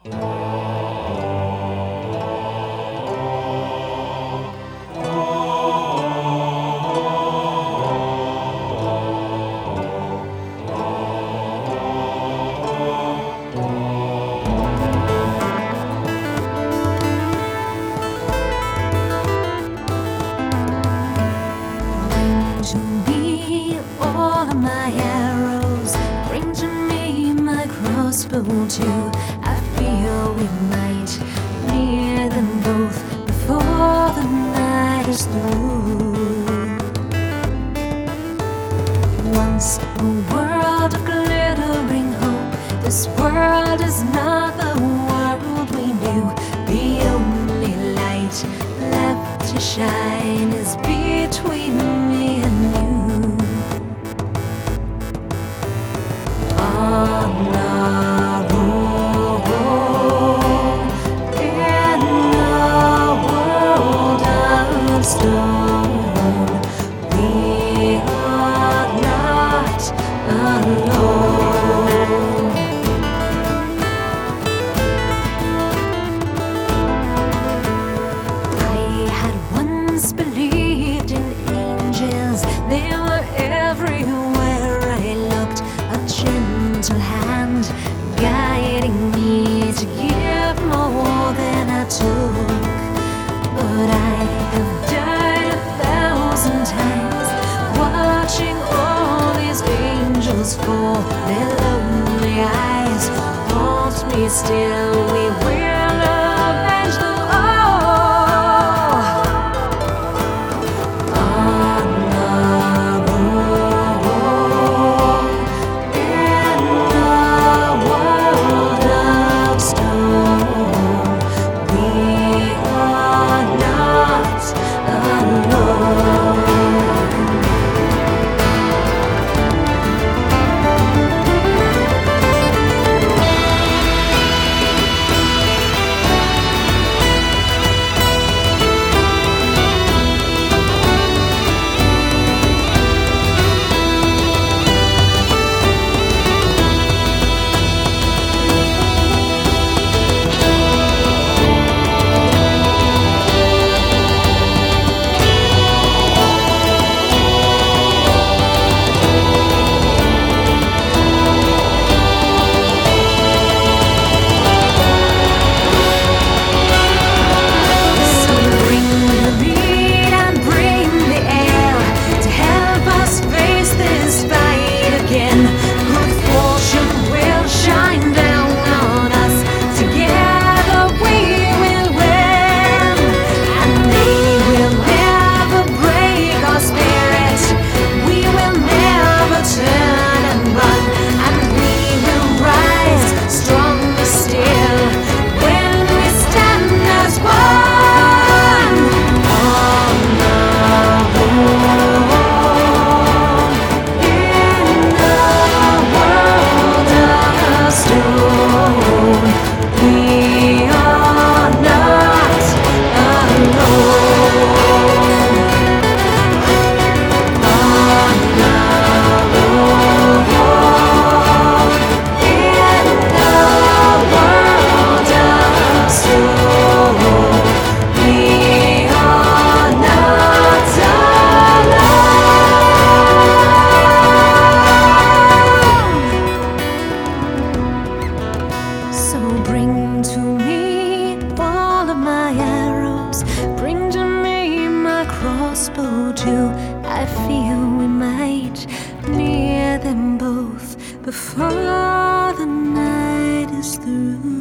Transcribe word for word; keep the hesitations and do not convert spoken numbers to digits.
To me, all of my arrows, bring to me my crossbow too. I feel we might near them both before the night is through. Once a world of glittering hope, this world is not the world we knew. The only light left to shine is between me and you. On the road in a world of stone, we are not alone. I had once believed in angels, they were everywhere I looked. A gentle hand guiding me to give more than I took. But I have died a thousand times watching all these angels fall. Their lonely eyes haunt me still. We will avenge them all. On the road in a world of stone, we are not alone. Bring to me all of my arrows, bring to me my crossbow too. I feel we might near them both before the night is through.